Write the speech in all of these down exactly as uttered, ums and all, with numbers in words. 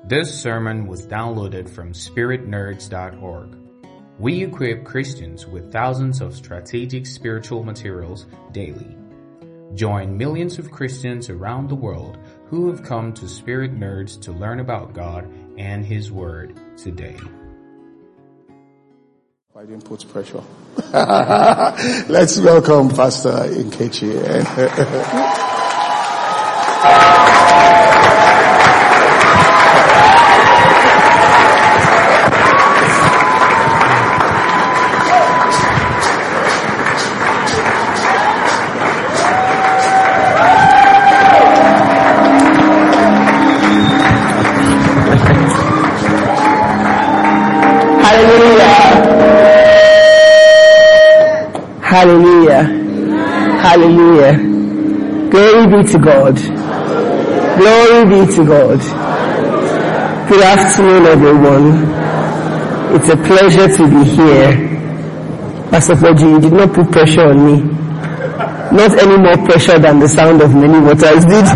This sermon was downloaded from spirit nerds dot org. We equip Christians with thousands of strategic spiritual materials daily. Join millions of Christians around the world who have come to Spirit Nerds to learn about God and His Word today. I didn't put pressure. Let's welcome Pastor Nkechi. Hallelujah. Hallelujah. Glory be to God. Glory be to God. Good afternoon, everyone. It's a pleasure to be here. Pastor Foji, you did not put pressure on me. Not any more pressure than the sound of many waters did.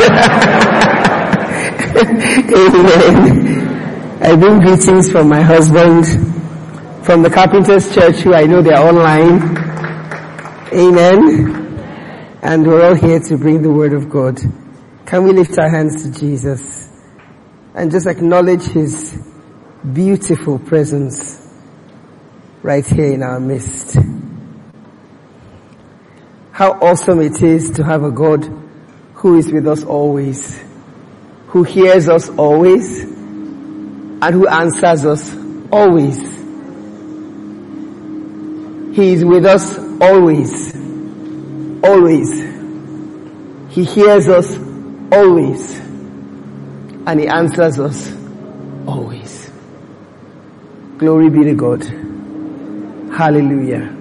Amen. I bring greetings from my husband, from the Carpenters Church, who I know they are online. Amen. And we're all here to bring the word of God. Can we lift our hands to Jesus and just acknowledge His beautiful presence right here in our midst? How awesome it is to have a God who is with us always, who hears us always, and who answers us always. He is with us always. Always. He hears us always. And He answers us always. Glory be to God. Hallelujah.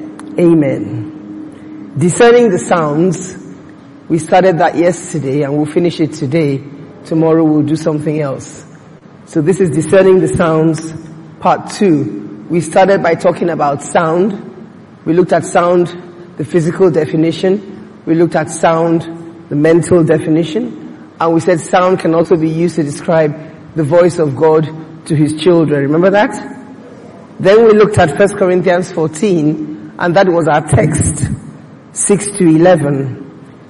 Amen. Discerning the sounds. We started that yesterday and we'll finish it today. Tomorrow we'll do something else. So this is Discerning the Sounds, part two. We started by talking about sound. We looked at sound, the physical definition. We looked at sound, the mental definition. And we said sound can also be used to describe the voice of God to His children. Remember that? Then we looked at First Corinthians fourteen, and that was our text, six to eleven.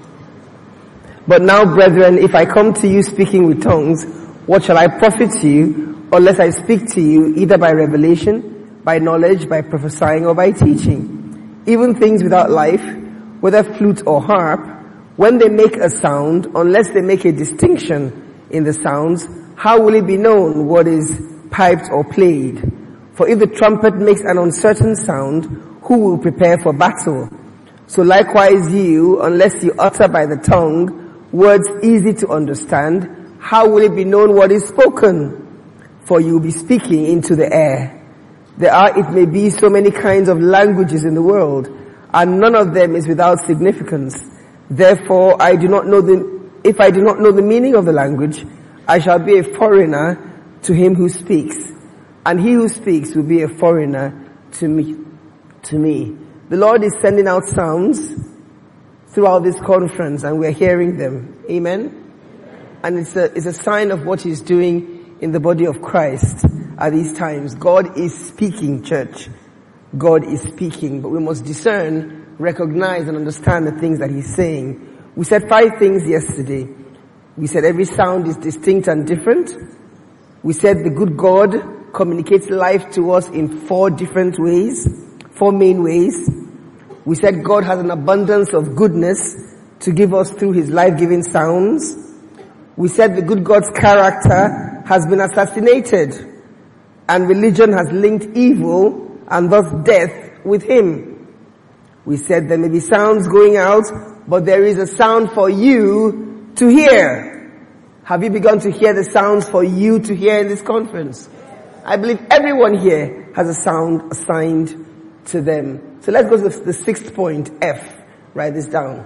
But now, brethren, if I come to you speaking with tongues, what shall I profit to you, unless I speak to you either by revelation, by knowledge, by prophesying, or by teaching? Even things without life, whether flute or harp, when they make a sound, unless they make a distinction in the sounds, how will it be known what is piped or played? For if the trumpet makes an uncertain sound, who will prepare for battle? So likewise you, unless you utter by the tongue words easy to understand, how will it be known what is spoken? For you will be speaking into the air. There are, it may be, so many kinds of languages in the world, and none of them is without significance. Therefore, I do not know the, if I do not know the meaning of the language, I shall be a foreigner to him who speaks, and he who speaks will be a foreigner to me, to me. The Lord is sending out sounds throughout this conference, and we're hearing them. Amen? And it's a, it's a sign of what He's doing in the body of Christ at these times. God is speaking, church. God is speaking, but we must discern, recognize, and understand the things that He's saying. We said five things yesterday. We said every sound is distinct and different. We said the good God communicates life to us in four different ways, four main ways. We said God has an abundance of goodness to give us through His life-giving sounds. We said the good God's character has been assassinated, and religion has linked evil and thus death with Him. We said there may be sounds going out, but there is a sound for you to hear. Have you begun to hear the sounds for you to hear in this conference? I believe everyone here has a sound assigned to them. So let's go to the sixth point, F. Write this down.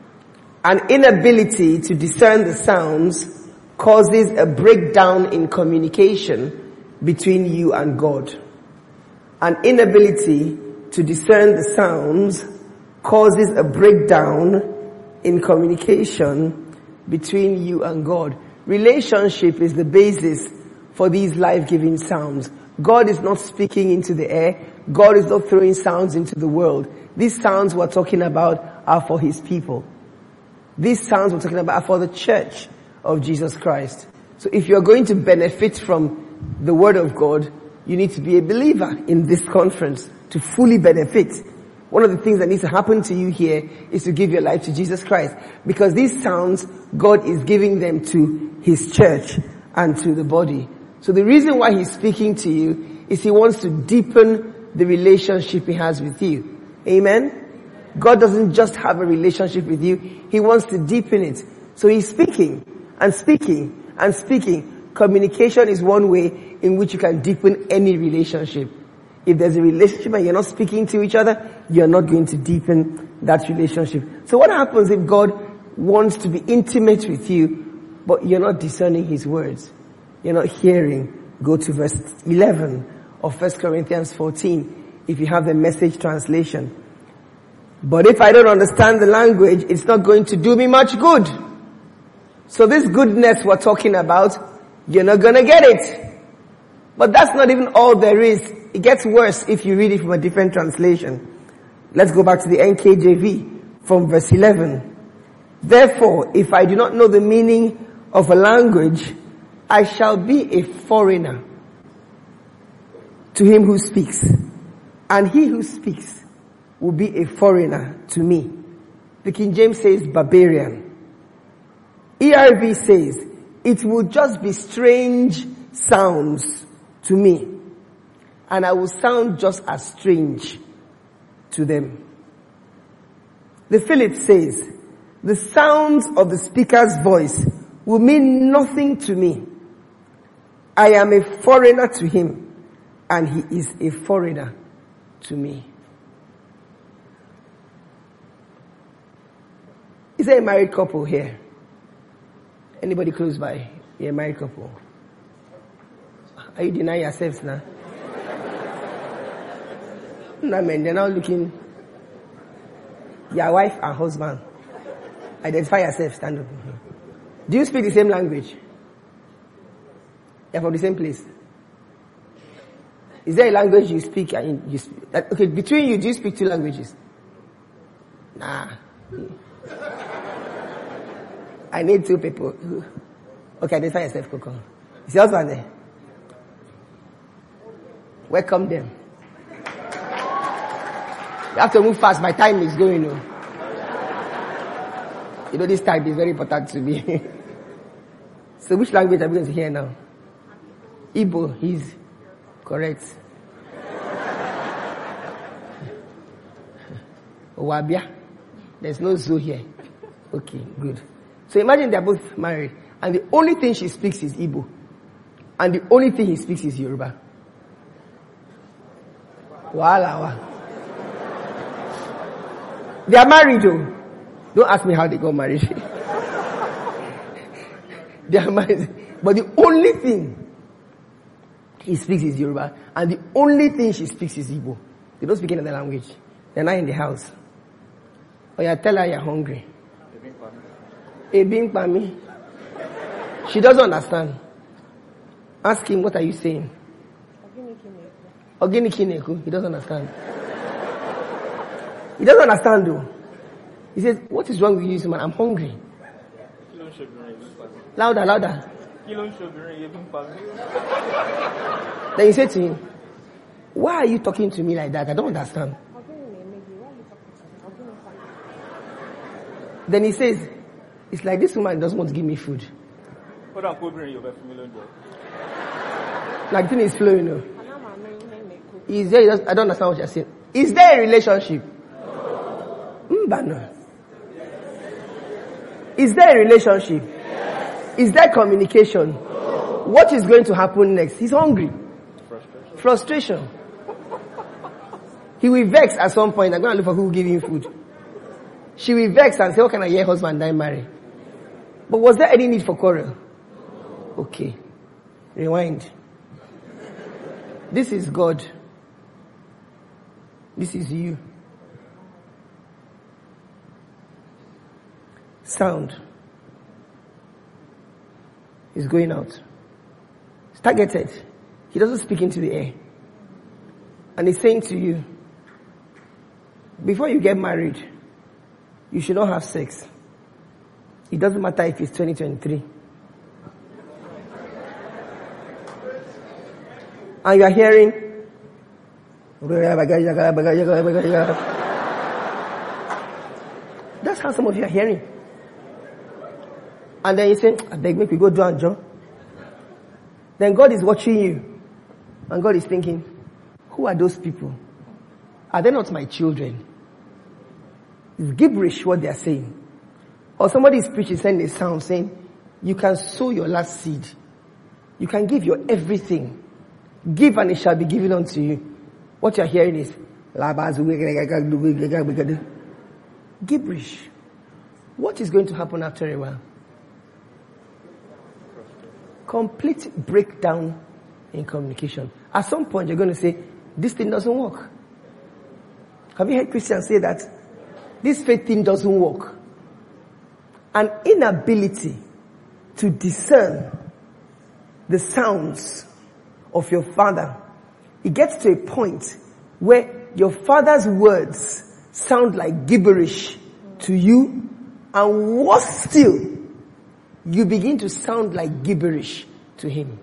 An inability to discern the sounds causes a breakdown in communication between you and God. An inability to discern the sounds causes a breakdown in communication between you and God. Relationship is the basis for these life-giving sounds. God is not speaking into the air. God is not throwing sounds into the world. These sounds we're talking about are for His people. These sounds we're talking about are for the church of Jesus Christ. So if you're going to benefit from the Word of God, you need to be a believer in this conference to fully benefit. One of the things that needs to happen to you here is to give your life to Jesus Christ. Because these sounds, God is giving them to His church and to the body. So the reason why He's speaking to you is He wants to deepen the relationship He has with you. Amen? God doesn't just have a relationship with you. He wants to deepen it. So He's speaking and speaking and speaking. Communication is one way in which you can deepen any relationship. If there's a relationship and you're not speaking to each other, you're not going to deepen that relationship. So what happens if God wants to be intimate with you, but you're not discerning His words? You're not hearing. Go to verse eleven of First Corinthians fourteen, if you have the Message translation. But if I don't understand the language, it's not going to do me much good. So this goodness we're talking about, you're not gonna get it. But that's not even all there is. It gets worse if you read it from a different translation. Let's go back to the N K J V from verse eleven. Therefore, if I do not know the meaning of a language, I shall be a foreigner to him who speaks, and he who speaks will be a foreigner to me. The King James says barbarian. E R V says it will just be strange sounds to me, and I will sound just as strange to them. The Phillips says the sounds of the speaker's voice will mean nothing to me. I am a foreigner to him, and he is a foreigner to me. Is there a married couple here? Anybody close by? You're a married couple. Are you denying yourselves now? No, man, they're not looking. Your wife and husband. Identify yourself, stand up. Do you speak the same language? You're from the same place. Is there a language you speak and you speak? That, okay, between you, do you speak two languages? Nah. I need two people. Okay, identify yourself, Coco. Is your husband there? Welcome them. You have to move fast. My time is going on. You know, this time is very important to me. So which language are we going to hear now? Igbo, he's correct. Owabia. There's no Zo here. Okay, good. So imagine they're both married, and the only thing she speaks is Igbo, and the only thing he speaks is Yoruba. Wow. They are married though. Don't ask me how they got married. They are married. But the only thing he speaks is Yoruba, and the only thing she speaks is Igbo. They don't speak any other language. They're not in the house. Oh yeah, tell her you're hungry. Ebing Pami. She doesn't understand. Ask him, what are you saying? Ogini Kineku. He doesn't understand. He doesn't understand though. He says, what is wrong with you, man? I'm hungry. Louder, louder. Then you say to him, why are you talking to me like that? I don't understand. Then he says, it's like this woman doesn't want to give me food. Like thing is flowing. You know. Is there, I don't understand what you're saying. Is there a relationship? No. Is there a relationship? Yes. Is there communication? No. What is going to happen next? He's hungry. Frustration. Frustration. He will vex at some point. I'm going to look for who will give him food. She will vex and say, how can I hear husband die marry? But was there any need for quarrel? Okay. Rewind. This is God. This is you. Sound is going out. It's targeted. He doesn't speak into the air. And he's saying to you, before you get married, you should not have sex. It doesn't matter if it's twenty twenty-three. And you are hearing, that's how some of you are hearing. And then you say, I beg, make we go do and John. Then God is watching you. And God is thinking, who are those people? Are they not my children? It's gibberish what they are saying. Or somebody is preaching, sending a sound saying, you can sow your last seed. You can give your everything. Give and it shall be given unto you. What you are hearing is, gibberish. What is going to happen after a while? Complete breakdown in communication. At some point you're going to say, this thing doesn't work. Have you heard Christians say that? This faith thing doesn't work. An inability to discern the sounds of your father. It gets to a point where your father's words sound like gibberish to you, and worse still, you begin to sound like gibberish to him.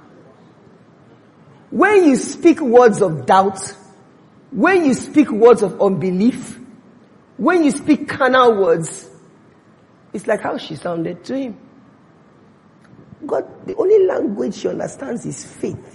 When you speak words of doubt, when you speak words of unbelief, when you speak carnal words, it's like how she sounded to him. God, the only language she understands is faith.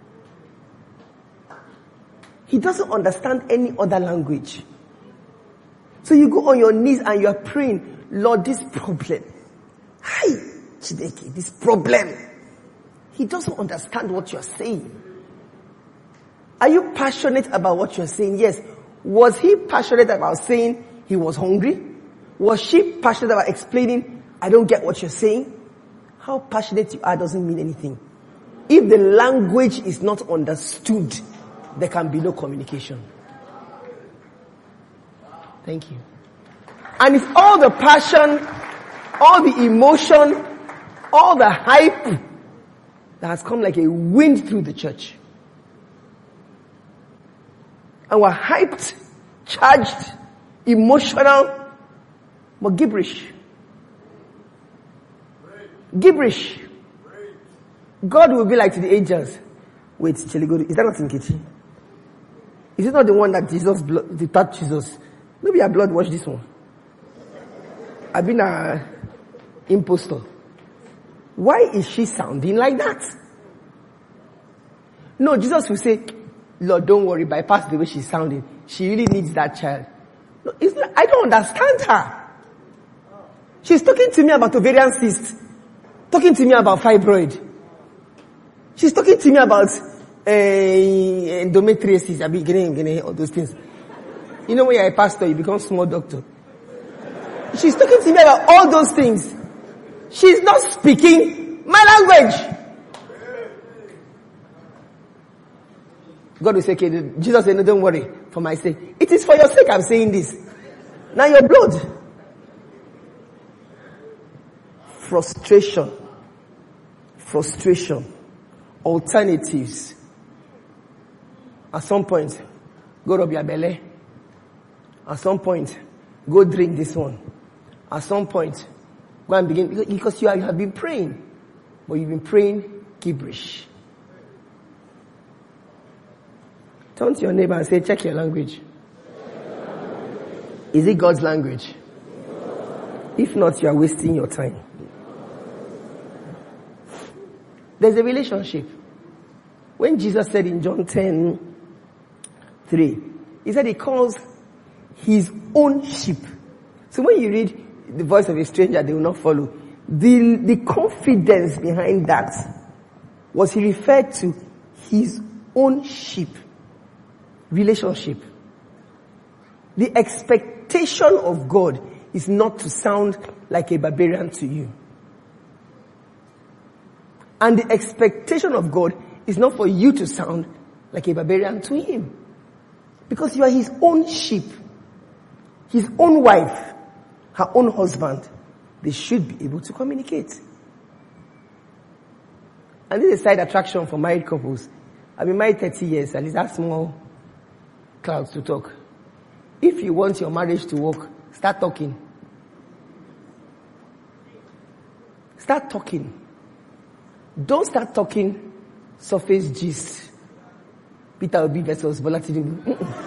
He doesn't understand any other language. So you go on your knees and you are praying, Lord, this problem. Hi, Chideki, this problem. He doesn't understand what you're saying. Are you passionate about what you're saying? Yes. Was he passionate about saying he was hungry? Was she passionate about explaining, I don't get what you're saying? How passionate you are doesn't mean anything. If the language is not understood, there can be no communication. Thank you. And if all the passion, all the emotion, all the hype that has come like a wind through the church, and we're hyped, charged, emotional, but gibberish. Gibberish. God will be like to the angels. Wait, Cheligodu, is that not in Kichi? Is it not the one that Jesus, blood, the third Jesus? Maybe your blood washed this one. I've been a impostor. Why is she sounding like that? No, Jesus will say, Lord, don't worry, bypass the way she's sounding. She really needs that child. No, it's not, I don't understand her. She's talking to me about ovarian cyst. Talking to me about fibroid. She's talking to me about uh, endometriosis. I be getting, getting all those things. You know, when you're a pastor, you become small doctor. She's talking to me about all those things. She's not speaking my language. God will say, okay, Jesus said, no, don't worry for my sake. It is for your sake I'm saying this. Now your blood. Frustration. Frustration. Alternatives. At some point, go rub your belly. At some point, go drink this one. At some point, go and begin, because you, are, you have been praying, but you've been praying gibberish. Turn to your neighbor and say, check your language. Is it God's language? If not, you are wasting your time. There's a relationship. When Jesus said in John ten three, he said he calls his own sheep. So when you read the voice of a stranger, they will not follow. The, the confidence behind that was he referred to his own sheep. Relationship. The expectation of God is not to sound like a barbarian to you. And the expectation of God is not for you to sound like a barbarian to him. Because you are his own sheep. His own wife, her own husband. They should be able to communicate. And this is a side attraction for married couples. I've been married thirty years, at least that's small clouds to talk. If you want your marriage to work, start talking. Start talking. Don't start talking surface gist. Peter Obi versus Bola Tinubu.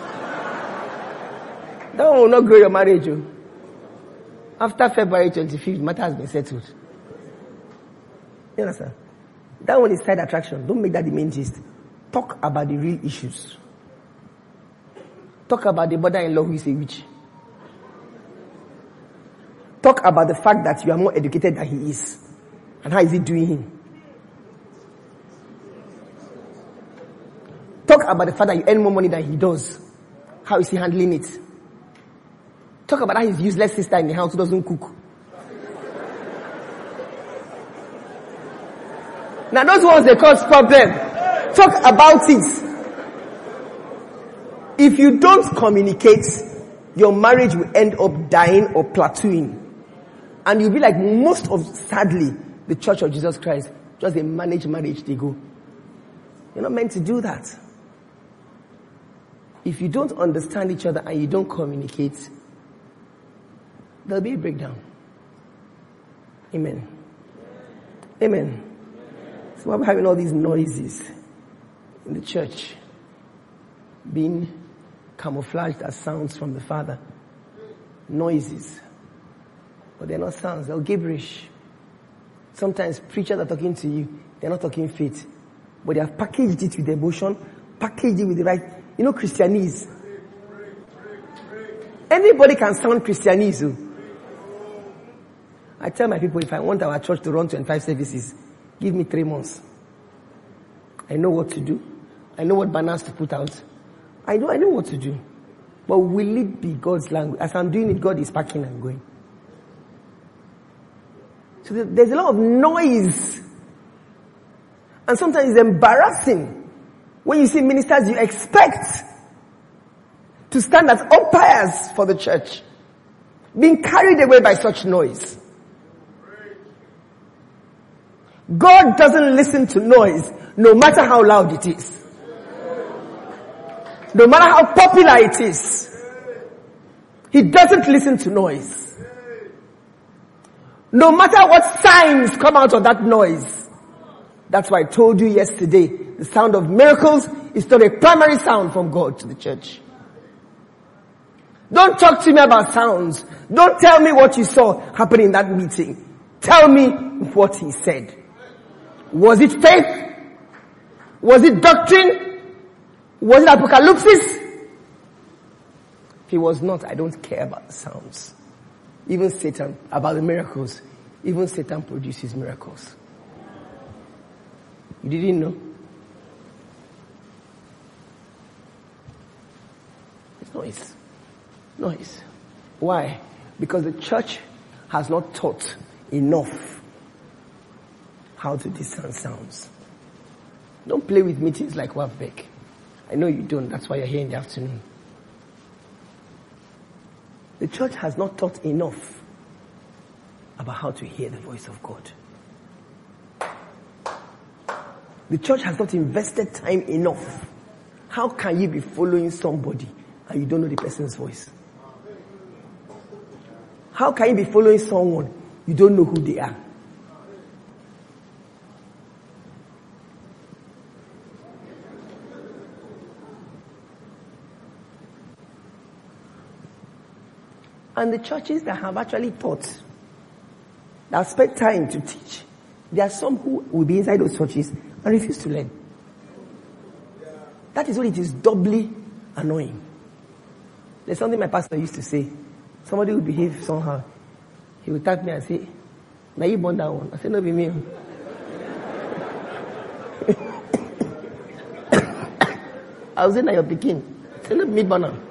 That one will not grow your marriage. Oh. After February twenty-fifth, matter has been settled. You understand? That one is side attraction. Don't make that the main gist. Talk about the real issues. Talk about the mother-in-law who is a witch. Talk about the fact that you are more educated than he is. And how is he doing him? Talk about the fact that you earn more money than he does. How is he handling it? Talk about how his useless sister in the house who doesn't cook. Now those ones they cause problem. Talk about it. If you don't communicate, your marriage will end up dying or plateauing. And you'll be like most of, sadly, the Church of Jesus Christ. Just a managed marriage they go. You're not meant to do that. If you don't understand each other and you don't communicate, there'll be a breakdown. Amen. Amen. So why are we having all these noises in the church being camouflaged as sounds from the Father? Noises. But they're not sounds, they're gibberish. Sometimes preachers are talking to you, they're not talking faith. But they have packaged it with emotion, packaged it with the right, you know, Christianese. Anybody can sound Christianese. I tell my people, if I want our church to run twenty-five services, give me three months. I know what to do. I know what banners to put out. I know, I know what to do. But will it be God's language? As I'm doing it, God is packing and going. So there's a lot of noise. And sometimes it's embarrassing. When you see ministers you expect to stand as umpires for the church, being carried away by such noise. God doesn't listen to noise, no matter how loud it is. No matter how popular it is. He doesn't listen to noise. No matter what signs come out of that noise. That's why I told you yesterday, the sound of miracles is not a primary sound from God to the church. Don't talk to me about sounds. Don't tell me what you saw happen in that meeting. Tell me what he said. Was it faith? Was it doctrine? Was it apocalypse? If it was not, I don't care about the sounds. Even Satan, about the miracles. Even Satan produces miracles. You didn't know? It's noise. Noise. Why? Because the church has not taught enough how to discern sounds. Don't play with meetings like Wafbeck. I know you don't. That's why you're here in the afternoon. The church has not taught enough about how to hear the voice of God. The church has not invested time enough. How can you be following somebody and you don't know the person's voice? How can you be following someone you don't know who they are? And the churches that have actually taught, that have spent time to teach, there are some who will be inside those churches and refuse to learn. That is what it is doubly annoying. There's something my pastor used to say. Somebody will behave somehow. He will tap me and say, "Now you born that one." I said, "No, be me." I was saying, "Now you're picking." I said, "No, be me born now."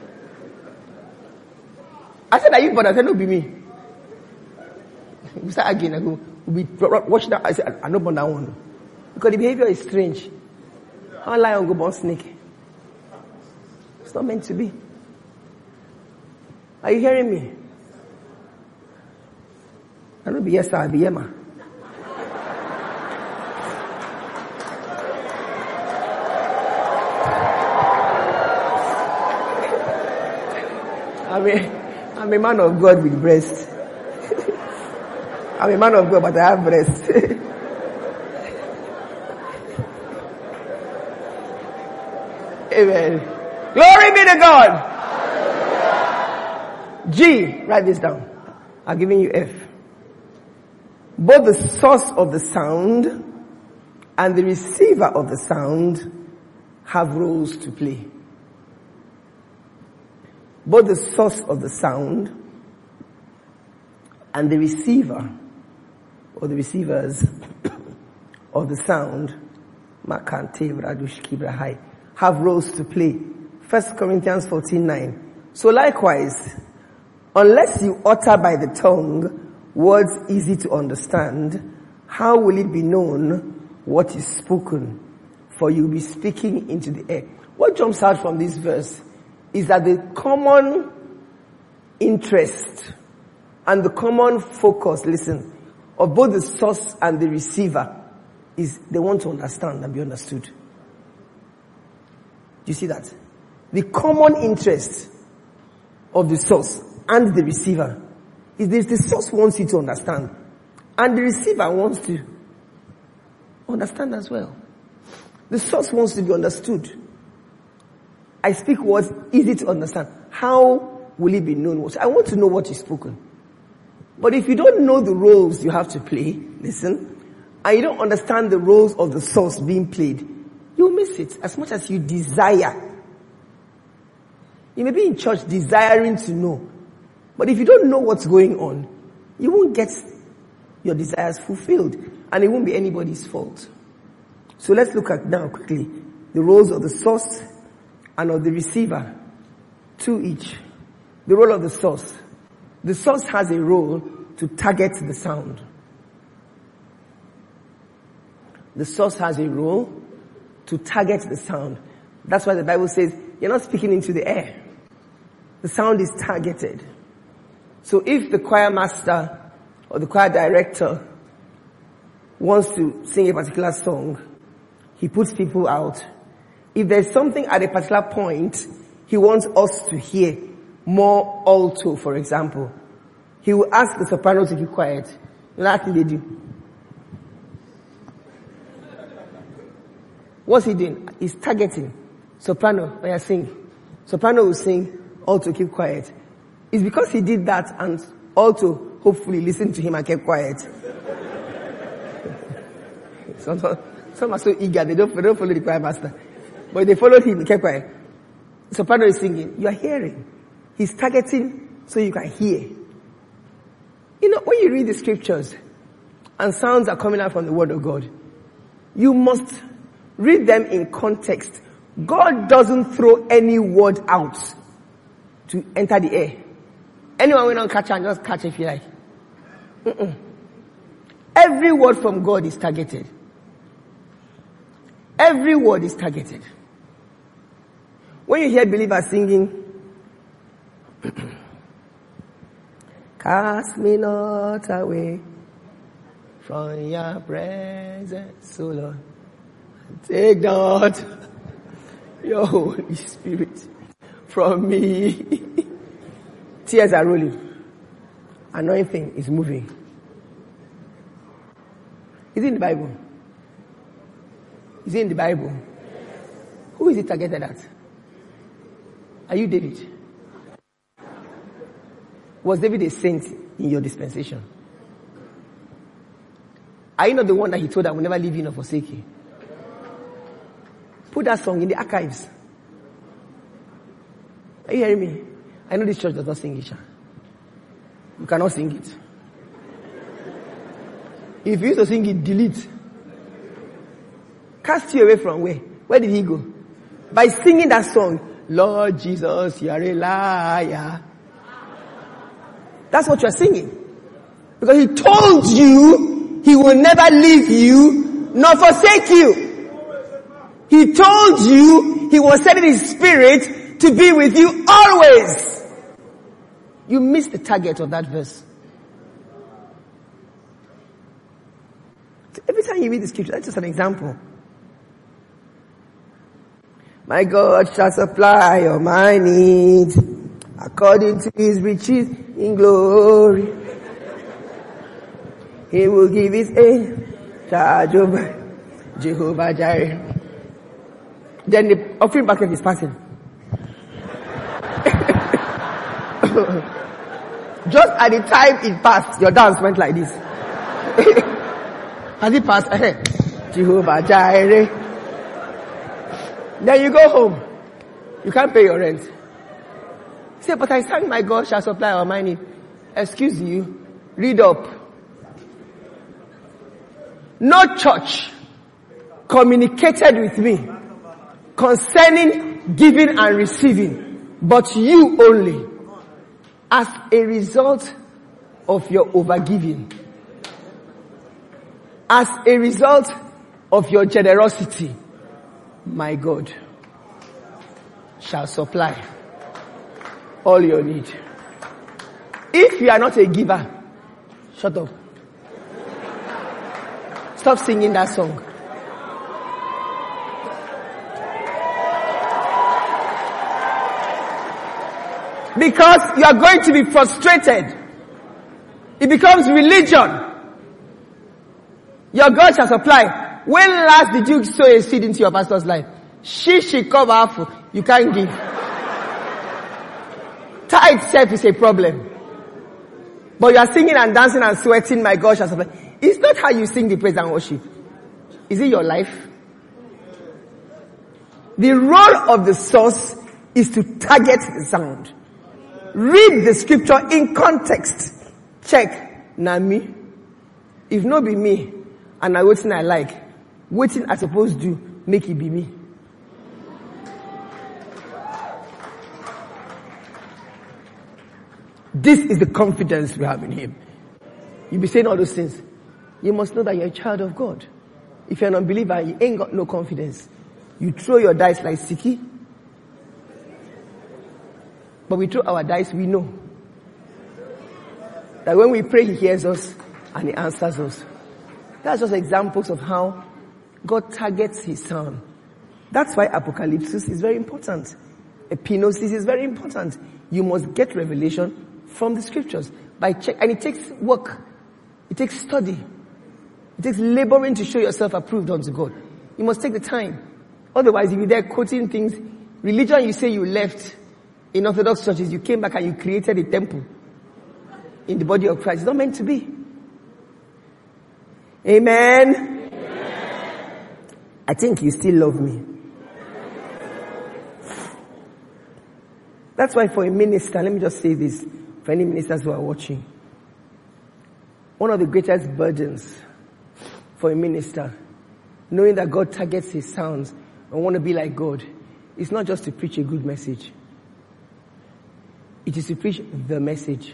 I said, "Are you born?" I said, "No, be me." We start again. I go, we watch that. I said, "I'm not born that one." Because the behavior is strange. How lion go born snake? It's not meant to be. Are you hearing me? I don't be yes, sir, I be Emma. I mean, I'm a man of God with breast. I'm a man of God, but I have breast. Amen. Glory be to God. G, write this down. I'm giving you F. Both the source of the sound and the receiver of the sound have roles to play. Both the source of the sound and the receiver or the receivers of the sound have roles to play. First Corinthians fourteen nine. So likewise, unless you utter by the tongue words easy to understand, how will it be known what is spoken? For you'll be speaking into the air. What jumps out from this verse is that the common interest and the common focus, listen, of both the source and the receiver is they want to understand and be understood. Do you see that? The common interest of the source and the receiver is this: the source wants you to understand and the receiver wants to understand as well. The source wants to be understood. I speak words easy to understand. How will it be known? I want to know what is spoken. But if you don't know the roles you have to play, listen, and you don't understand the roles of the source being played, you'll miss it as much as you desire. You may be in church desiring to know, but if you don't know what's going on, you won't get your desires fulfilled, and it won't be anybody's fault. So let's look at now quickly the roles of the source and of the receiver. Two each. The role of the source. The source has a role to target the sound. The source has a role to target the sound. That's why the Bible says you're not speaking into the air. The sound is targeted. So if the choir master or the choir director wants to sing a particular song, he puts people out. If there's something at a particular point he wants us to hear, more alto, for example, he will ask the soprano to keep quiet. You know what they do? What's he doing? He's targeting. Soprano, when you sing. Soprano will sing, alto keep quiet. It's because he did that and alto hopefully listened to him and kept quiet. some, some are so eager, they don't, they don't follow the choir master. But they followed him, he kept quiet. Soprano is singing. You are hearing. He's targeting so you can hear. You know, when you read the scriptures and sounds are coming out from the word of God, you must read them in context. God doesn't throw any word out to enter the air. Anyone will not catch and just catch if you like. Mm-mm. Every word from God is targeted. Every word is targeted. When you hear believers singing, cast me not away from your presence, O Lord. Take not your Holy Spirit from me. Tears are rolling. Anointing is moving. Is it in the Bible? Is it in the Bible? Who is it targeted at? Are you David? Was David a saint in your dispensation? Are you not the one that he told I will never leave you nor forsake you? Put that song in the archives. Are you hearing me? I know this church does not sing it. You cannot sing it. If you used to sing it, delete. Cast you away from where? Where did he go? By singing that song, Lord Jesus, you are a liar. That's what you're singing. Because he told you he will never leave you nor forsake you. He told you he was sending his spirit to be with you always. You missed the target of that verse. So every time you read the scripture, that's just an example. My God shall supply all my needs according to his riches in glory. He will give his aid, charge over Jehovah Jireh. Then the offering basket is passing. Just at the time it passed, your dance went like this. Has it passed? Jehovah Jireh. Then you go home. You can't pay your rent. Say, but I sang my God shall supply our money. Excuse you. Read up. No church communicated with me concerning giving and receiving, but you only, as a result of your overgiving, as a result of your generosity, my God shall supply all your need. If you are not a giver, shut up. Stop singing that song. Because you are going to be frustrated. It becomes religion. Your God shall supply. When last did you sow a seed into your pastor's life? She should come half. You can't give. Tithe itself is a problem. But you are singing and dancing and sweating, my God shall supply. It's not how you sing the praise and worship. Is it your life? The role of the source is to target the sound. Read the scripture in context. Check. Now me. If no be me, and I waiting I like, waiting I supposed to make it be me. This is the confidence we have in him. You be saying all those things. You must know that you're a child of God. If you're an unbeliever, you ain't got no confidence. You throw your dice like Siki. But we throw our dice, we know that when we pray, he hears us and he answers us. That's just examples of how God targets his sound. That's why apocalypse is very important. Epinosis is very important. You must get revelation from the scriptures. By check, and it takes work. It takes study. It takes laboring to show yourself approved unto God. You must take the time. Otherwise, if you're there quoting things, religion you say you left in Orthodox churches, you came back and you created a temple in the body of Christ. It's not meant to be. Amen. Amen. I think you still love me. That's why for a minister, let me just say this, for any ministers who are watching, one of the greatest burdens for a minister, knowing that God targets his sounds and want to be like God, is not just to preach a good message. It is to preach the message.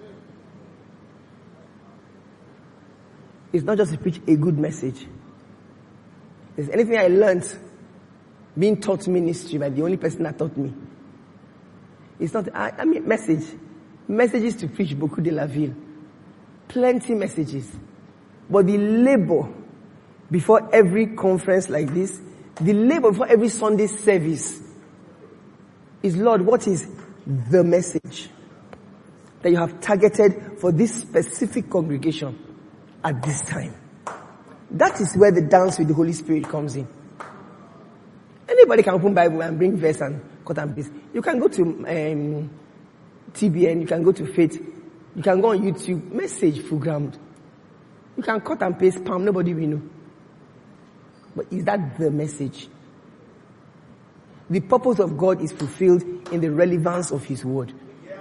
It's not just to preach a good message. If there's anything I learned being taught ministry by the only person that taught me, it's not, I, I mean, message. Messages to preach beaucoup de la ville. Plenty messages. But the labor before every conference like this, the labor before every Sunday service is, Lord, what is the message that you have targeted for this specific congregation at this time? That is where the dance with the Holy Spirit comes in. Anybody can open Bible and bring verse and cut and paste. You can go to um, T B N, you can go to Faith, you can go on YouTube, message programmed. You can cut and paste, spam, nobody will know. But is that the message? The purpose of God is fulfilled in the relevance of his word.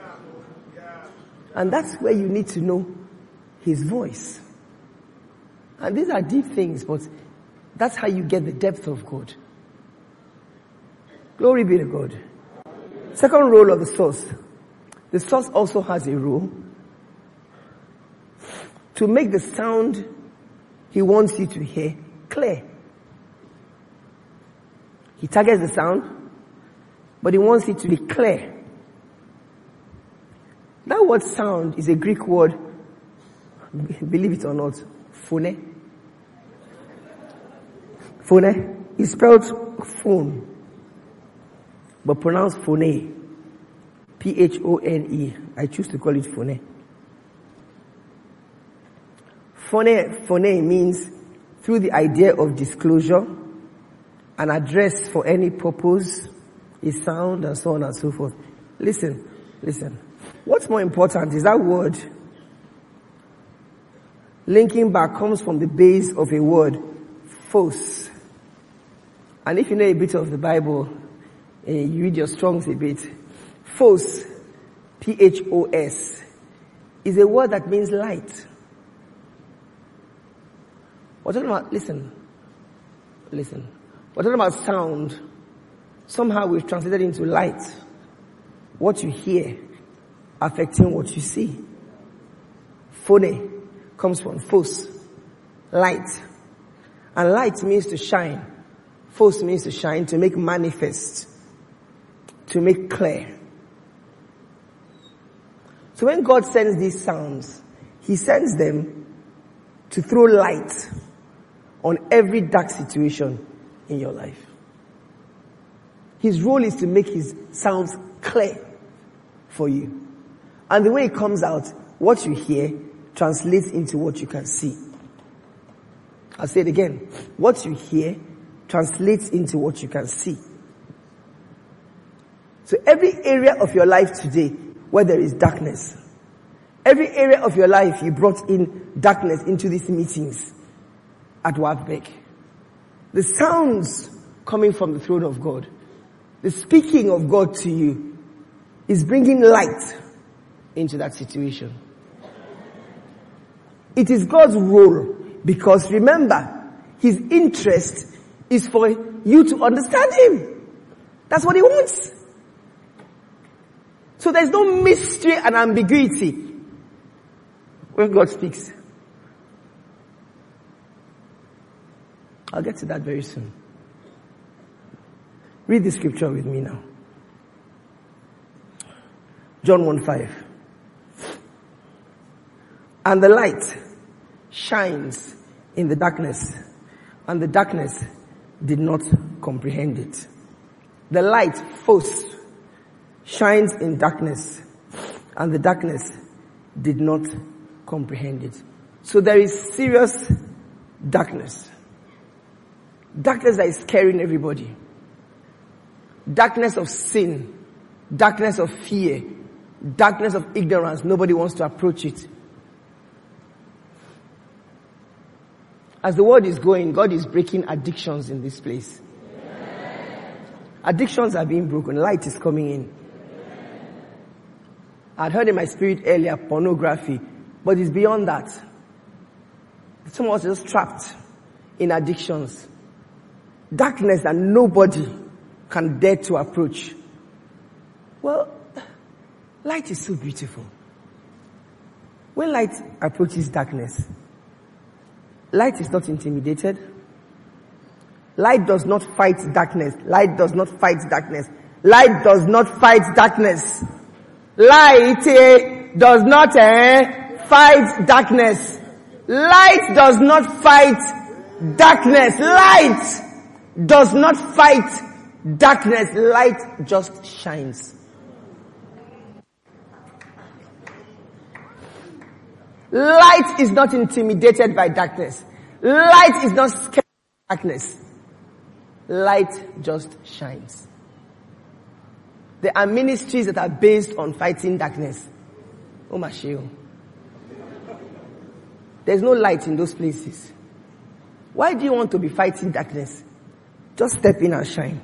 And that's where you need to know his voice. And these are deep things, but that's how you get the depth of God. Glory be to God. Second role of the source. The source also has a role to make the sound he wants you to hear clear. He targets the sound, but he wants it to be clear. That word sound is a Greek word, believe it or not, phone. Phone is spelled phone, but pronounced phone. P H O N E. I choose to call it phone. Phone, phone means through the idea of disclosure, an address for any purpose, a sound, and so on and so forth. Listen, listen. What's more important is that word linking back comes from the base of a word, phos. And if you know a bit of the Bible, uh, you read your Strongs a bit. Phos, P H O S, is a word that means light. We're talking about, listen, listen. We're talking about sound. Somehow we've translated into light. What you hear affecting what you see. Phone comes from phos, light. And light means to shine. Phos means to shine, to make manifest, to make clear. So when God sends these sounds, He sends them to throw light on every dark situation in your life. His role is to make His sounds clear for you. And the way it comes out, what you hear translates into what you can see. I'll say it again. What you hear translates into what you can see. So every area of your life today where there is darkness, every area of your life you brought in darkness into these meetings at Wartburg. The sounds coming from the throne of God, the speaking of God to you is bringing light into that situation. It is God's role because remember, His interest is for you to understand Him. That's what He wants. So there's no mystery and ambiguity when God speaks. I'll get to that very soon. Read the scripture with me now. John one five. And the light shines in the darkness, and the darkness did not comprehend it. The light, phos, shines in darkness, and the darkness did not comprehend it. So there is serious darkness. Darkness that is scaring everybody. Darkness of sin. Darkness of fear. Darkness of ignorance. Nobody wants to approach it. As the word is going, God is breaking addictions in this place. Amen. Addictions are being broken. Light is coming in. Amen. I'd heard in my spirit earlier, pornography, but it's beyond that. Some of us are just trapped in addictions. Darkness that nobody can dare to approach. Well, light is so beautiful. When light approaches darkness, light is not intimidated. Light does not fight darkness. Light does not fight darkness. Light does not fight darkness. Light eh, does not eh, fight darkness. Light does not fight darkness. Light does not fight darkness. Light just shines. Light is not intimidated by darkness. Light is not scared of darkness. Light just shines. There are ministries that are based on fighting darkness. Oh my shield. There's no light in those places. Why do you want to be fighting darkness? Just step in and shine.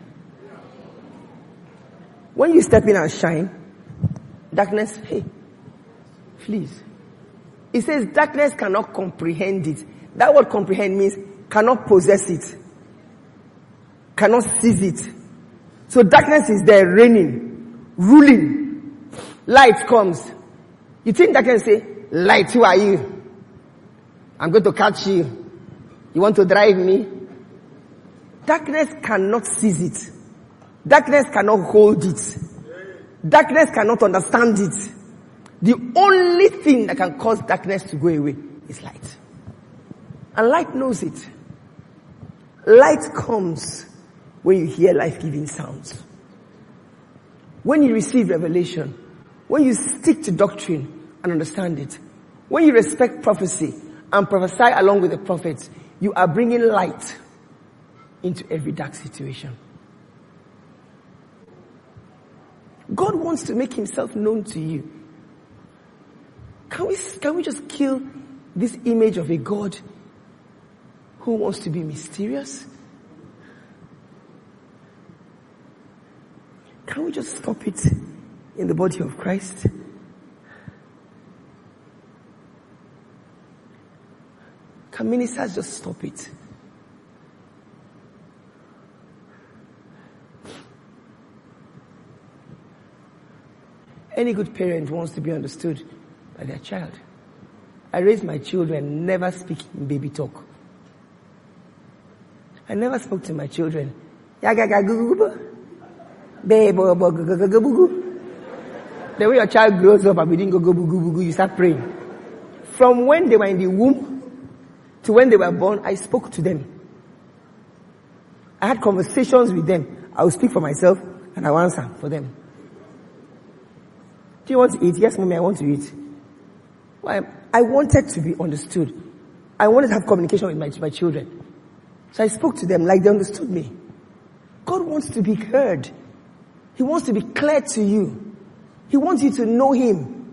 When you step in and shine, darkness, hey, flees. It says darkness cannot comprehend it. That word comprehend means cannot possess it. Cannot seize it. So darkness is there reigning, ruling. Light comes. You think darkness say, light, who are you? I'm going to catch you. You want to drive me? Darkness cannot seize it. Darkness cannot hold it. Darkness cannot understand it. The only thing that can cause darkness to go away is light. And light knows it. Light comes when you hear life-giving sounds. When you receive revelation, when you stick to doctrine and understand it, when you respect prophecy and prophesy along with the prophets, you are bringing light into every dark situation. God wants to make himself known to you. Can we, can we just kill this image of a God who wants to be mysterious? Can we just stop it in the body of Christ? Can ministers just stop it? Any good parent wants to be understood by their child. I raised my children never speaking baby talk. I never spoke to my children. The way your child grows up and we didn't go go boo boo boo, you start praying. From when they were in the womb to when they were born, I spoke to them. I had conversations with them. I would speak for myself and I would answer for them. Do you want to eat? Yes, mommy, I want to eat. Well, I wanted to be understood. I wanted to have communication with my, my children. So I spoke to them like they understood me. God wants to be heard. He wants to be clear to you. He wants you to know him.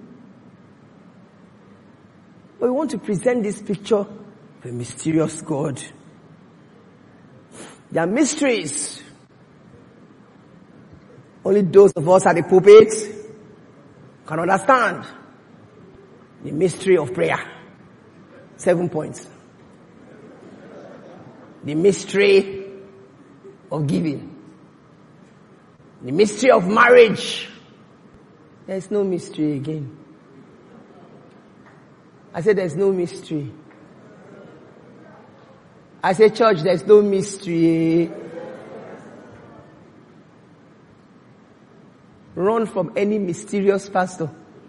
But we want to present this picture of a mysterious God. There are mysteries. Only those of us at the pulpit can understand the mystery of prayer. Seven points. The mystery of giving. The mystery of marriage. There is no mystery again. I said there's no mystery. I said church, there's no mystery. Run from any mysterious pastor.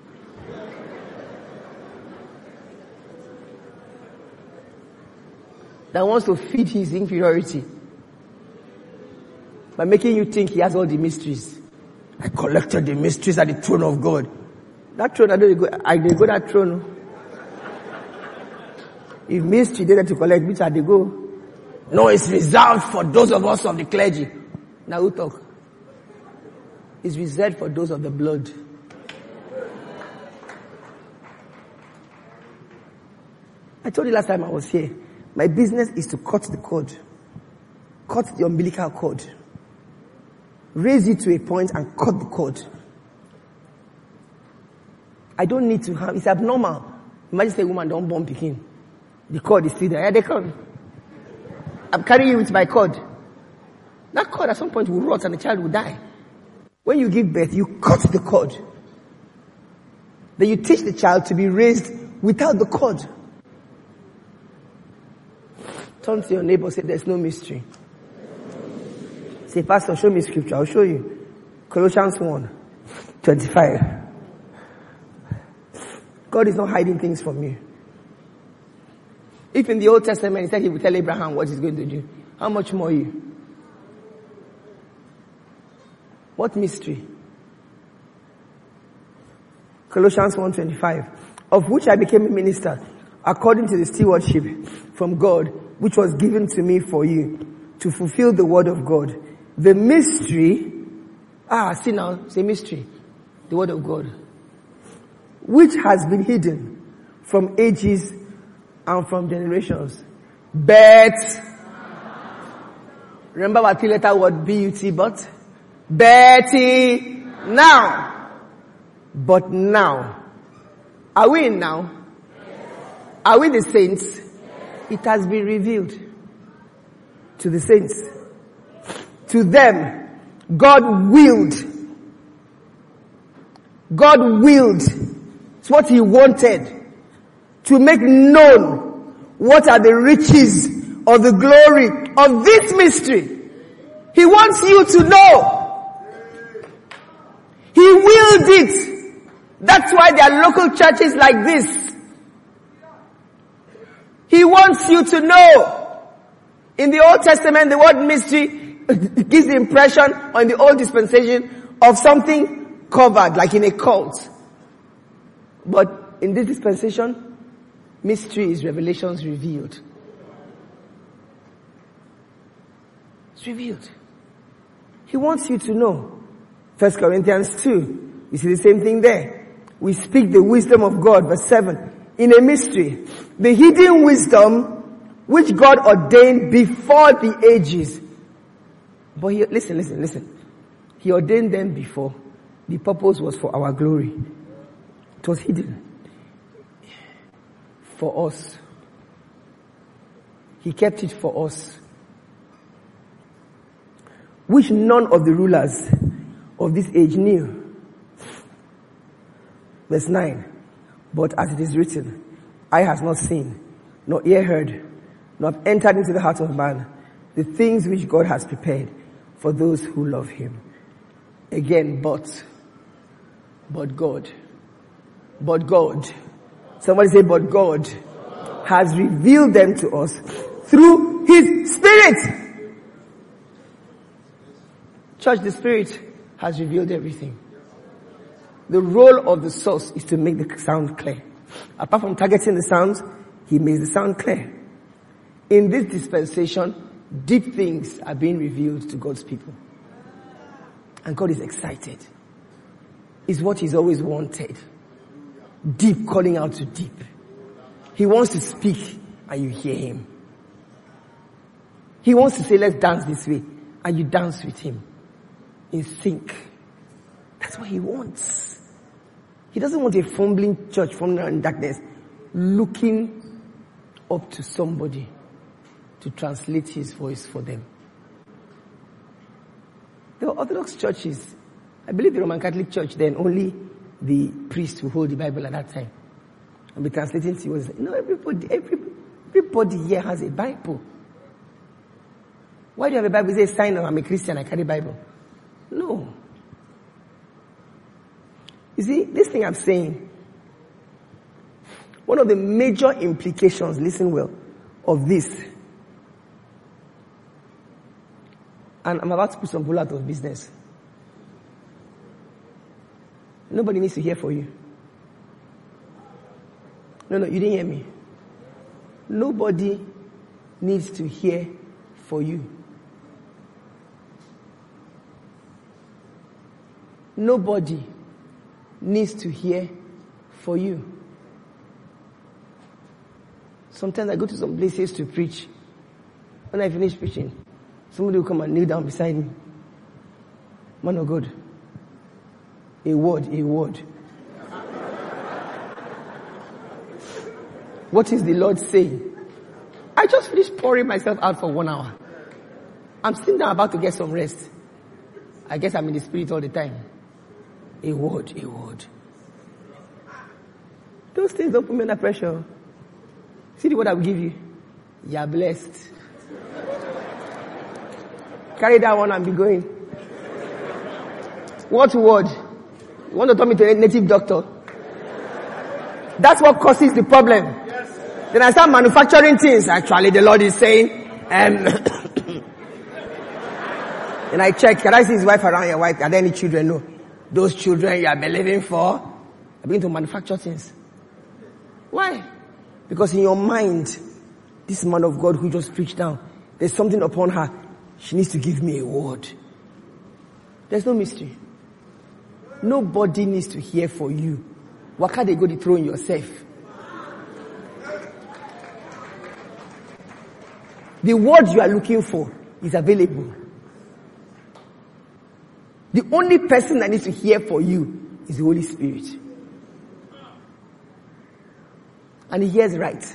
That wants to feed his inferiority by making you think he has all the mysteries. I collected the mysteries at the throne of God. That throne, I don't go, I didn't go that throne. If mystery they had to collect, which are they go? No, it's reserved for those of us of the clergy. Now who talk? It's reserved for those of the blood. I told you last time I was here, my business is to cut the cord. Cut the umbilical cord. Raise it to a point and cut the cord. I don't need to have, it's abnormal. Imagine say a woman don't born pikin. The cord is still there. Yeah, they come. I'm carrying you with my cord. That cord at some point will rot and the child will die. When you give birth, you cut the cord. Then you teach the child to be raised without the cord. Turn to your neighbor and say, there's no mystery. Say, Pastor, show me scripture. I'll show you. Colossians one, twenty-five. God is not hiding things from you. If in the Old Testament he said he would tell Abraham what he's going to do, how much more you? What mystery? Colossians one twenty-five. Of which I became a minister, according to the stewardship from God, which was given to me for you, to fulfill the word of God. The mystery, ah, see now, say mystery. The word of God. Which has been hidden from ages and from generations. But, remember what three letter word B U T, but? Betty, now. But now. Are we in now? Are we the saints? It has been revealed to the saints. To them, God willed. God willed. It's what he wanted. To make known what are the riches of the glory of this mystery. He wants you to know. He willed it. That's why there are local churches like this. He wants you to know. In the Old Testament, the word mystery gives the impression on the old dispensation of something covered, like in a cult. But in this dispensation, mystery is revelations revealed. It's revealed. He wants you to know. First Corinthians two. You see the same thing there. We speak the wisdom of God, verse seven, in a mystery. The hidden wisdom which God ordained before the ages. But he, listen, listen, listen. He ordained them before. The purpose was for our glory. It was hidden. For us. He kept it for us. Which none of the rulers of this age knew. Verse nine. But as it is written, eye has not seen, nor ear heard, nor have entered into the heart of man, the things which God has prepared for those who love him. Again, but, but God, but God, somebody say, but God has revealed them to us through his Spirit. Church, the Spirit has revealed everything. The role of the source is to make the sound clear. Apart from targeting the sounds, he makes the sound clear. In this dispensation, deep things are being revealed to God's people. And God is excited. It's what he's always wanted. Deep calling out to deep. He wants to speak and you hear him. He wants to say, let's dance this way. And you dance with him. In sync. That's what he wants. He doesn't want a fumbling church fumbling around in darkness, looking up to somebody to translate his voice for them. There were Orthodox churches. I believe the Roman Catholic Church then, only the priest who hold the Bible at that time. And be translating to you. No, everybody, every, everybody here has a Bible. Why do you have a Bible? Is it a sign of I'm a Christian, I carry a Bible? No. You see, this thing I'm saying, one of the major implications, listen well, of this, and I'm about to put some people out of business. Nobody needs to hear for you. No, no, you didn't hear me. Nobody needs to hear for you. Nobody needs to hear for you. Sometimes I go to some places to preach. When I finish preaching, somebody will come and kneel down beside me. Man of God, a word, a word. What is the Lord saying? I just finished pouring myself out for one hour. I'm sitting down about to get some rest. I guess I'm in the spirit all the time. A word, a word. Those things don't put me under pressure. See the word I will give you. You are blessed. Carry that one and be going. What word? You want to turn me to a native doctor? That's what causes the problem. Yes. Then I start manufacturing things. Actually, the Lord is saying, um, and I check, can I see his wife around your wife? Are there any children? No. Those children you are believing for, I begin to manufacture things. Why? Because in your mind, this man of God who just preached down, there's something upon her. She needs to give me a word. There's no mystery. Nobody needs to hear for you. Why can't they go to throw in yourself? The word you are looking for is available. The only person that needs to hear for you is the Holy Spirit. And he hears right.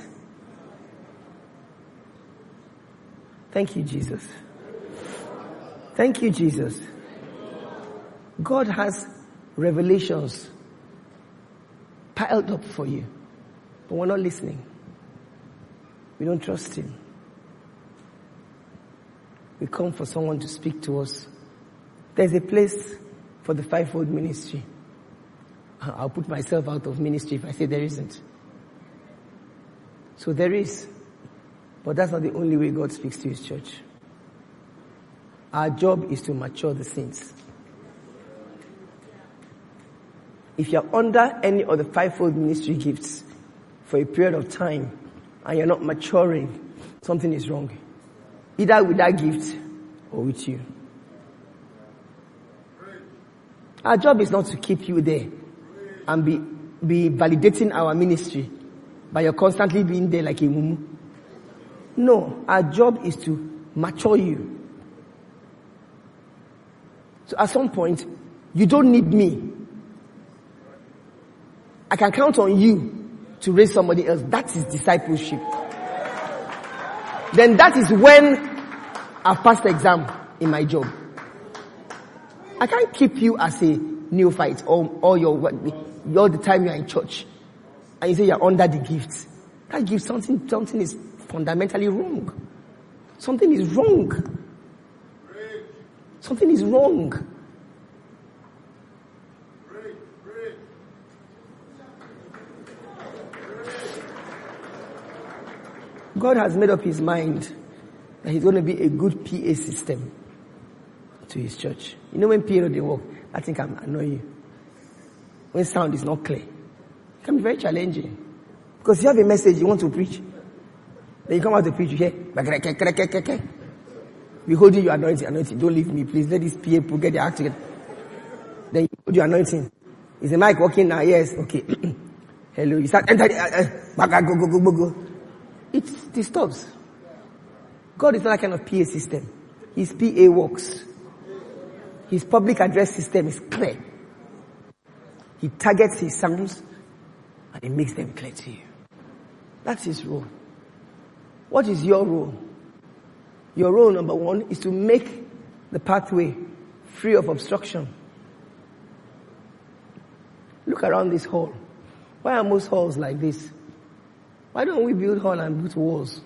Thank you, Jesus. Thank you, Jesus. God has revelations piled up for you. But we're not listening. We don't trust him. We come for someone to speak to us. There's a place for the fivefold ministry. I'll put myself out of ministry if I say there isn't. So there is. But that's not the only way God speaks to his church. Our job is to mature the saints. if you're under any of the fivefold ministry gifts for a period of time and you're not maturing, something is wrong. Either with that gift or with you. Our job is not to keep you there and be, be validating our ministry by you're constantly being there like a mumu. No, our job is to mature you. So at some point, you don't need me. I can count on you to raise somebody else. That is discipleship. Then that is when I've passed the exam in my job. I can't keep you as a neophyte all, all your, all the time you're in church. And you say you're under the gift. That gift, something, something is fundamentally wrong. Something is wrong. Something is wrong. God has made up his mind that he's going to be a good P A system to his church. You know when P A they work, I think I'm annoying you. When sound is not clear, it can be very challenging. Because you have a message you want to preach. Then you come out to preach, you hear, we hold you your anointing, anointing. Don't leave me, please. Let these P A people get their act together. Then you hold your anointing. Is the mic working now? Yes. Okay. Hello. You start enter the, uh, uh, go, go, go, go, go. It disturbs. God is not that kind of P A system. His P A works. His public address system is clear. He targets his sounds and he makes them clear to you. That's his role. What is your role? Your role, number one, is to make the pathway free of obstruction. Look around this hall. Why are most halls like this? Why don't we build hall and put walls?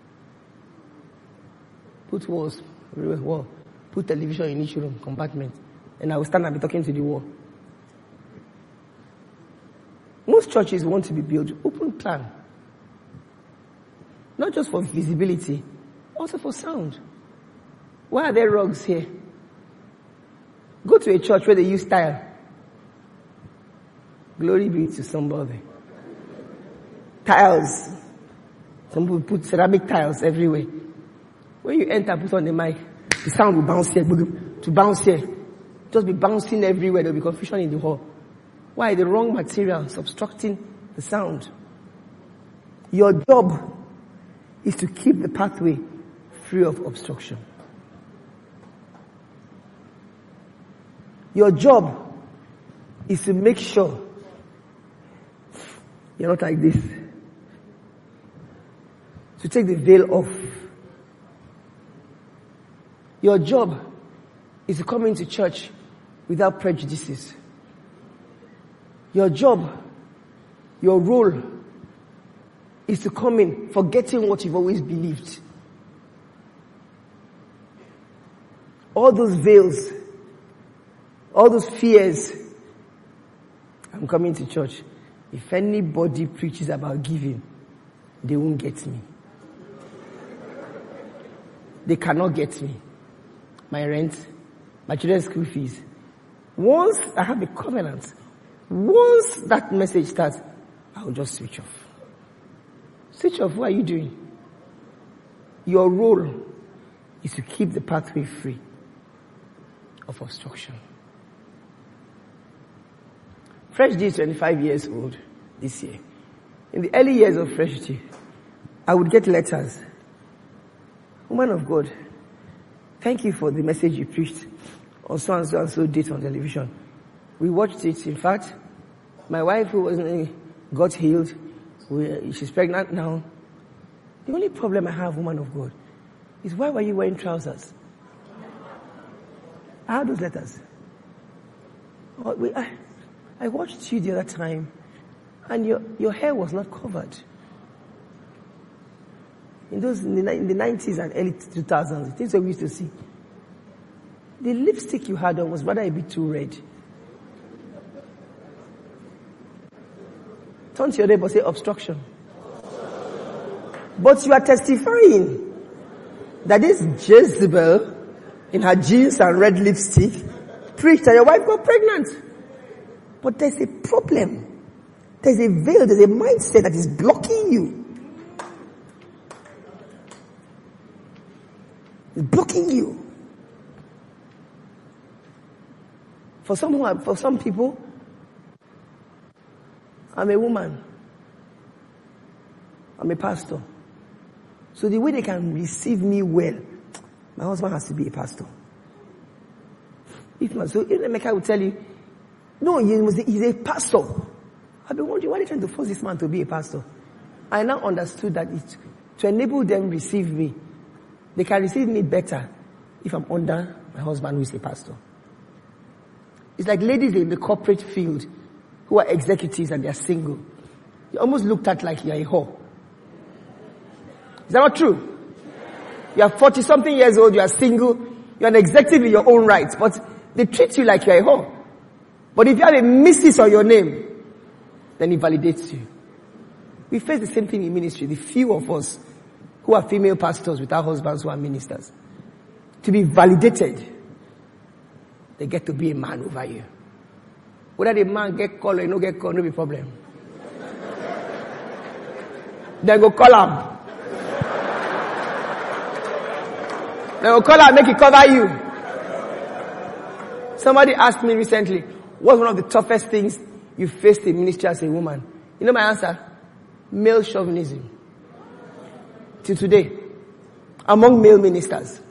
Put walls, wall. Put television in each room, compartment. And I will stand and be talking to the wall. Most churches want to be built open plan. Not just for visibility, also for sound. Why are there rugs here? Go to a church where they use tile. Glory be to somebody. Tiles. Some people put ceramic tiles everywhere. When you enter, put on the mic, the sound will bounce here, to bounce here. Just be bouncing everywhere. There will be confusion in the hall. Why? The wrong material is obstructing the sound. Your job is to keep the pathway free of obstruction. Your job is to make sure you're not like this. To take the veil off. Your job is to come into church without prejudices. Your job, your role, is to come in forgetting what you've always believed. All those veils, all those fears. I'm coming to church. If anybody preaches about giving, they won't get me. They cannot get me. My rent, my children's school fees. Once I have a covenant, once that message starts, I will just switch off. Switch off, what are you doing? Your role is to keep the pathway free of obstruction. Fresh D is twenty-five years old this year. In the early years of Fresh D, I would get letters. Woman of God, thank you for the message you preached on so and so and so date on television. We watched it. In fact, my wife who was got healed, we, she's pregnant now. The only problem I have, woman of God, is why were you wearing trousers? I had those letters. Oh, we, I, I watched you the other time, and your, your hair was not covered. In those, in the, in the nineties and early two thousands, things that we used to see. The lipstick you had on was rather a bit too red. Turn to your neighbor, say obstruction. But you are testifying that this Jezebel, in her jeans and red lipstick, preached that your wife got pregnant. But there's a problem. There's a veil, there's a mindset that is blocking you. It's blocking you. For some, for some people, I'm a woman. I'm a pastor. So the way they can receive me well, my husband has to be a pastor. If not, so Emeka will tell you, no, he was, he's a pastor. I've been wondering why they're trying to force this man to be a pastor. I now understood that it, to enable them receive me, they can receive me better if I'm under my husband who is a pastor. It's like ladies in the corporate field who are executives and they're single. You almost looked at like you're a whore. Is that not true? You are forty something years old, you are single, you're an executive in your own right, but they treat you like you're a whore. But if you have a missus on your name, then it validates you. We face the same thing in ministry. The few of us who are female pastors with our husbands who are ministers, to be validated, they get to be a man over you. Whether the man get called or no get called, no be problem. They go call him. They go call him, make it cover you. Somebody asked me recently, what's one of the toughest things you faced in ministry as a woman? You know my answer? Male chauvinism. Till today. Among male ministers.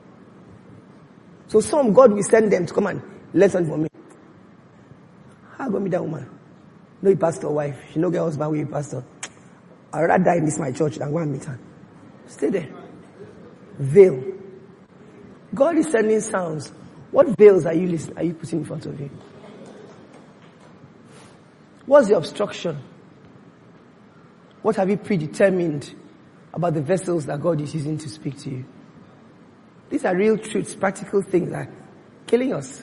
So some God will send them to come and listen for me. How go meet that woman? No, a pastor wife. She no get husband with a pastor. I'd rather die in this my church than go and meet her. Stay there. Veil. God is sending sounds. What veils are you listening, are you putting in front of you? What's the obstruction? What have you predetermined about the vessels that God is using to speak to you? These are real truths, practical things that are killing us.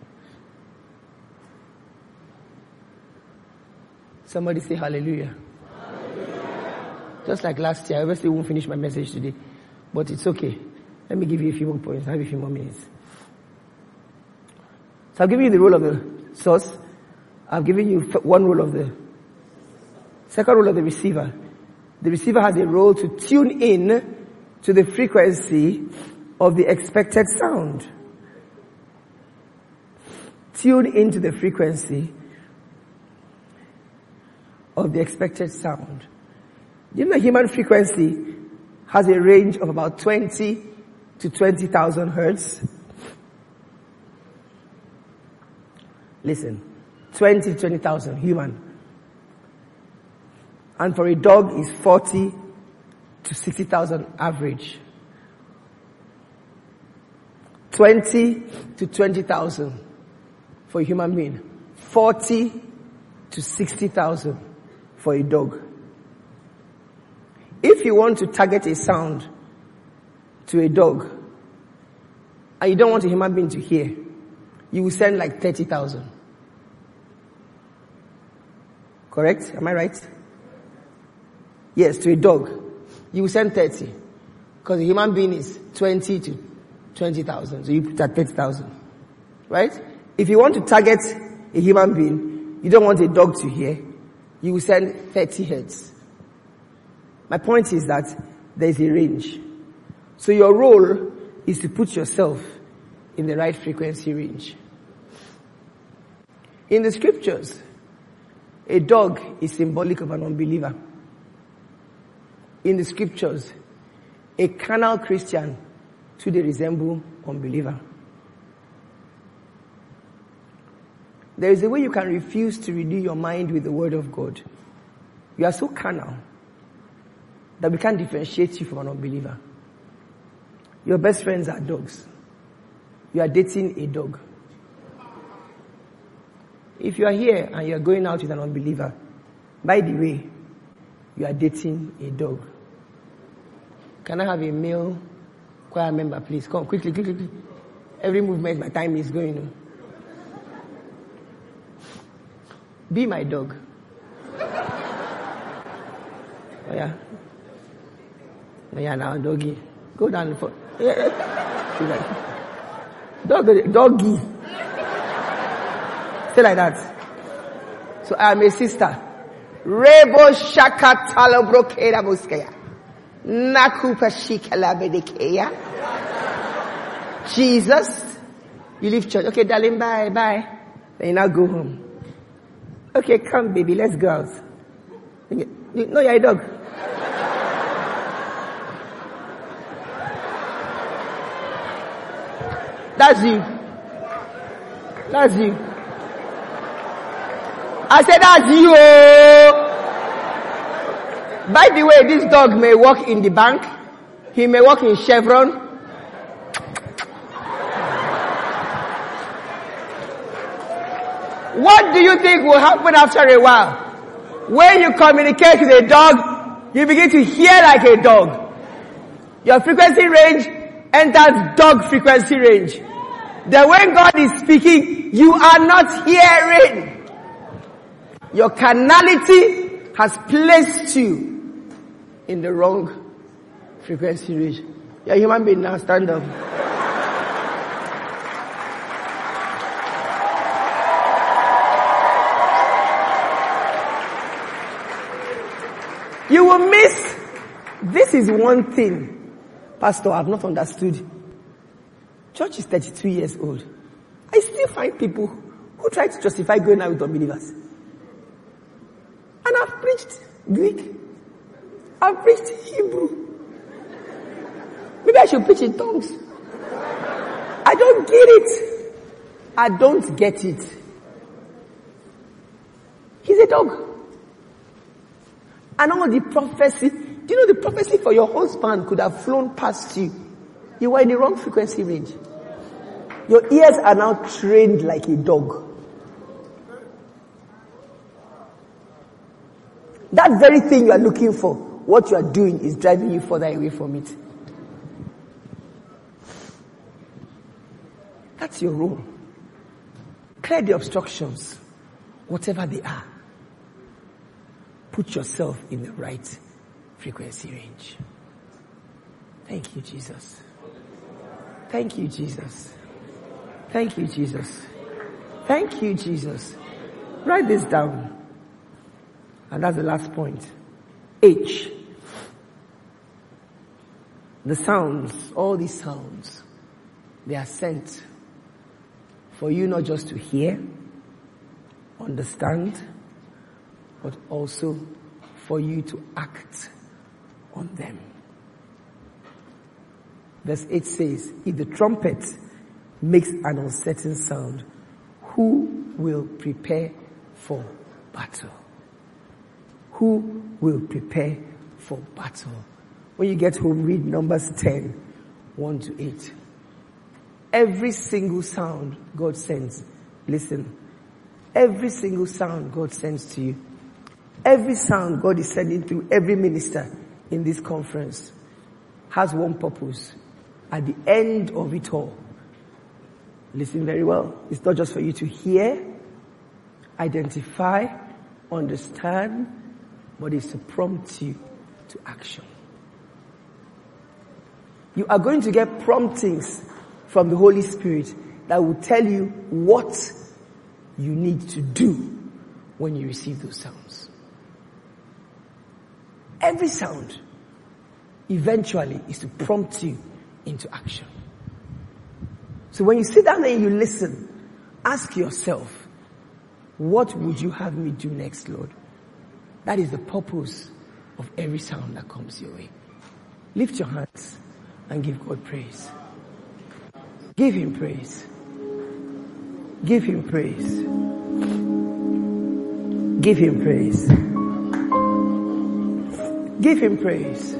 Somebody say hallelujah. Hallelujah. Just like last year, I obviously won't finish my message today, but it's okay. Let me give you a few more points. I have a few more minutes. So I've given you the role of the source. I've given you one role of the second role of the receiver. The receiver has a role to tune in to the frequency of the expected sound. Tune into the frequency of the expected sound. You know, human frequency has a range of about twenty to twenty thousand hertz. Listen, twenty to twenty thousand human. And for a dog is forty to sixty thousand average. twenty to twenty thousand for a human being. forty to sixty thousand for a dog. If you want to target a sound to a dog and you don't want a human being to hear, you will send like thirty thousand. Correct? Am I right? Yes, to a dog. You will send thirty. Because a human being is twenty to twenty thousand. So you put at thirty thousand. Right? If you want to target a human being, you don't want a dog to hear, you will send thirty hertz. My point is that there is a range. So your role is to put yourself in the right frequency range. In the scriptures, a dog is symbolic of an unbeliever. In the scriptures, a carnal Christian today resemble unbeliever. There is a way you can refuse to renew your mind with the word of God. You are so carnal that we can't differentiate you from an unbeliever. Your best friends are dogs. You are dating a dog. If you are here and you are going out with an unbeliever, by the way, you are dating a dog. Can I have a male choir member, please? Come, quickly, quickly, quickly. Every movement, my time is going on. Be my dog. Oh yeah. Oh yeah, now doggy. Go down the front. Dog, doggy. Say like that. So I'm a sister. Rebo shaka talobrokeda muskaya. Nakupa shikala bedekeya. Jesus. You leave church. Okay, darling, bye, bye. Then you now go home. Okay, come baby, let's go out. You, you, no, you're a dog. That's you. That's you. I said that's you. By the way, this dog may work in the bank. He may work in Chevron. What do you think will happen after a while? When you communicate with a dog, you begin to hear like a dog. Your frequency range enters dog frequency range. Then when God is speaking, you are not hearing. Your carnality has placed you in the wrong frequency range. You're a human being now, stand up. You will miss. This is one thing, Pastor, I've not understood. Church is thirty-two years old. I still find people who try to justify going out with unbelievers. And I've preached Greek. I've preached Hebrew. Maybe I should preach in tongues. I don't get it. I don't get it. He's a dog. And all the prophecy, do you know the prophecy for your husband could have flown past you? You were in the wrong frequency range. Your ears are now trained like a dog. That very thing you are looking for, what you are doing is driving you further away from it. That's your role. Clear the obstructions, whatever they are. Put yourself in the right frequency range. Thank you, Jesus. Thank you, Jesus. Thank you, Jesus. Thank you, Jesus. Write this down. And that's the last point. H. The sounds, all these sounds, they are sent for you not just to hear, understand, but also for you to act on them. Verse eight says, if the trumpet makes an uncertain sound, who will prepare for battle? Who will prepare for battle? When you get home, read Numbers ten, one to eight. Every single sound God sends, listen, every single sound God sends to you, every sound God is sending through every minister in this conference has one purpose. At the end of it all, listen very well. It's not just for you to hear, identify, understand, but it's to prompt you to action. You are going to get promptings from the Holy Spirit that will tell you what you need to do when you receive those sounds. Every sound eventually is to prompt you into action. So when you sit down there and you listen, ask yourself, what would you have me do next, Lord? That is the purpose of every sound that comes your way. Lift your hands and give God praise. Give Him praise. Give Him praise. Give Him praise. Give Him praise.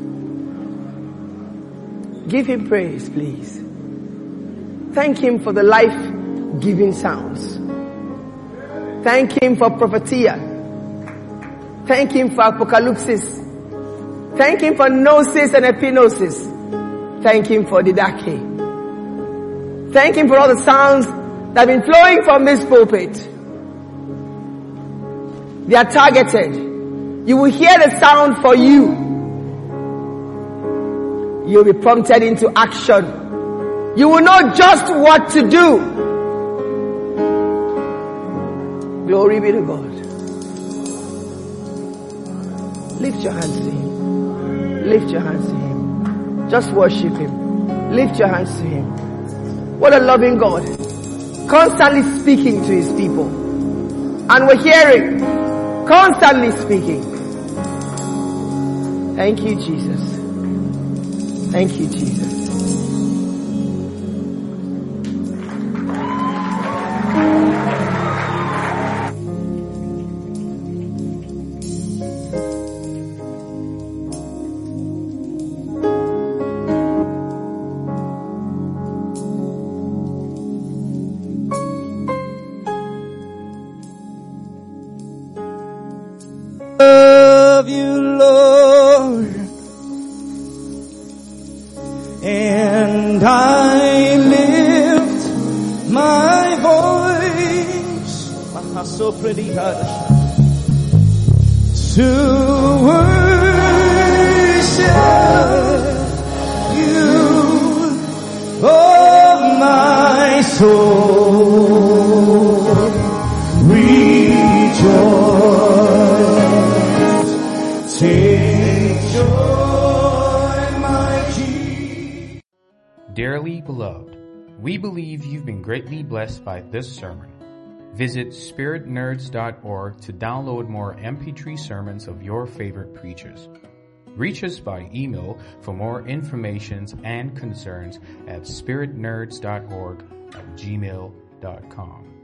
Give Him praise, please. Thank Him for the life-giving sounds. Thank Him for prophetia. Thank Him for apocalypsis. Thank Him for gnosis and epinosis. Thank Him for didache. Thank Him for all the sounds that have been flowing from this pulpit. They are targeted. You will hear the sound for you. You'll be prompted into action. You will know just what to do. Glory be to God. Lift your hands to Him. Lift your hands to Him. Just worship Him. Lift your hands to Him. What a loving God. Constantly speaking to His people. And we're hearing. Constantly speaking. Thank you, Jesus. Thank you, Jesus. Love you, Lord, and I lift my voice to worship you, oh my soul, rejoice, take joy, my Jesus. Dearly beloved, we believe you've been greatly blessed by this sermon. Visit spirit nerds dot org to download more M P three sermons of your favorite preachers. Reach us by email for more information and concerns at spirit nerds dot org at gmail dot com.